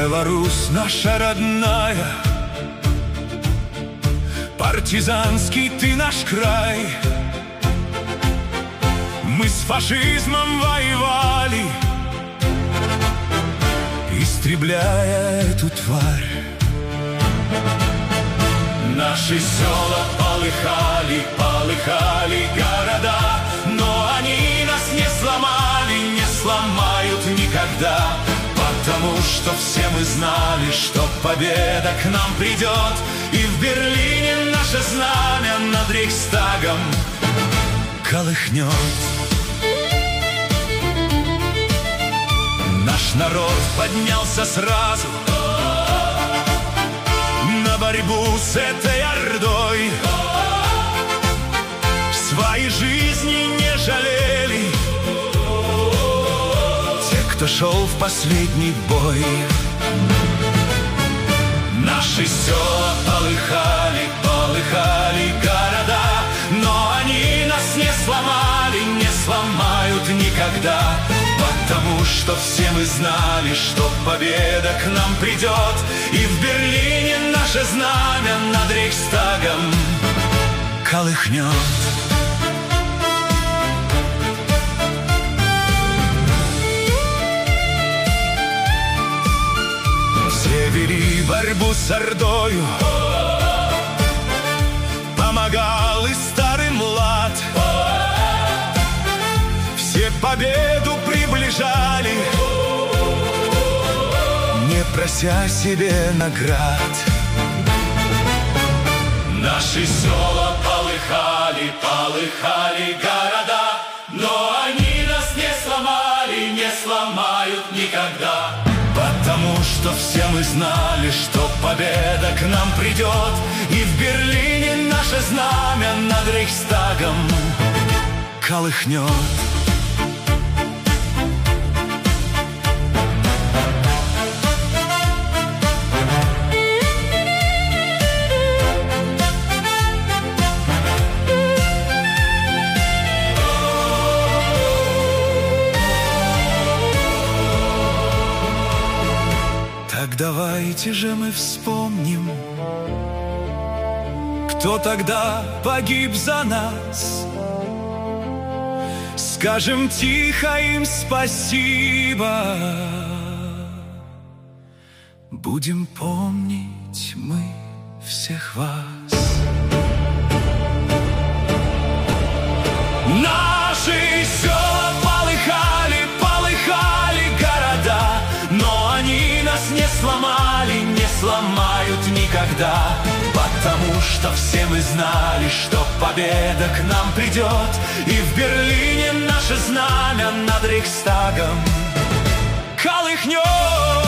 Беларусь наша родная, партизанский ты наш край. Мы с фашизмом воевали, истребляя эту тварь. Наши села полыхали, полыхали города, но они нас не сломали, не сломают никогда. Потому что все мы знали, что победа к нам придет, и в Берлине наше знамя над Рейхстагом колыхнет. Наш народ поднялся сразу на борьбу с этой ордой. Свои жизни не жалели те, кто шел в последний бой. Наши села полыхали, полыхали города, но они нас не сломали, не сломают никогда. Потому что все мы знали, что победа к нам придет, и в Берлине наше знамя над Рейхстагом колыхнет. Все вели борьбу с ордою, помогал и старый млад. Все победу приближали, не прося себе наград. Наши села полыхали, полыхали города, но они нас не сломали, не сломают никогда. Потому что все мы знали, что победа к нам придет, и в Берлине наше знамя над Рейхстагом колыхнет. Так давайте же мы вспомним, кто тогда погиб за нас. Скажем тихо им спасибо, будем помнить мы всех вас. Наши села полыхали, полыхали города, но они нас не сломали, не сломают никогда. Потому что все мы знали, что победа к нам придет, и в Берлине наше знамя над Рейхстагом колыхнет.